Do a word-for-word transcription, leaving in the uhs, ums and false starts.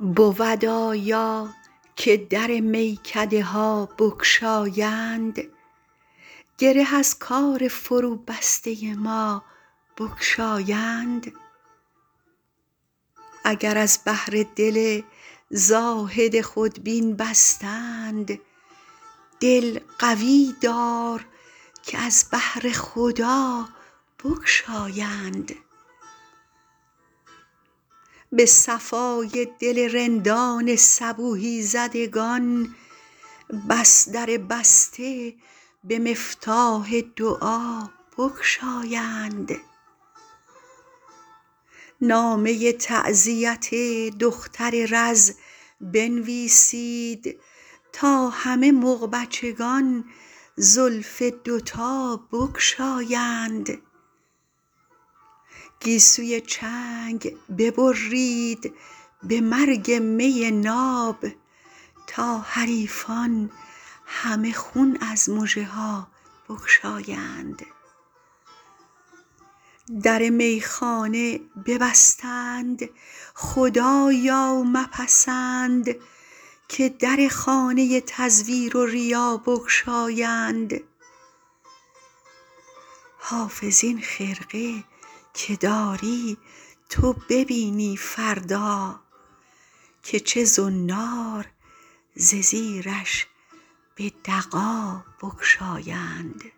بود آیا که در میکده ها بگشایند گره از کار فرو بسته ما بگشایند؟ اگر از بهر دل زاهد خودبین بستند دل قوی دار که از بهر خدا بگشایند. به صفای دل رندان صبوحی زدگان بس در بسته به مفتاح دعا بگشایند. نامه تعزیت دختر رز بنویسید تا همه مغبچگان زلف دوتا بگشایند. گیسوی چنگ ببرید به مرگ می ناب تا حریفان همه خون از مژه ها بگشایند. در میخانه ببستند خدایا مپسند که در خانه تزویر و ریا بگشایند. حافظ این خرقه که داری تو ببینی فردا که چه زنار ز زیرش به دغا بگشایند.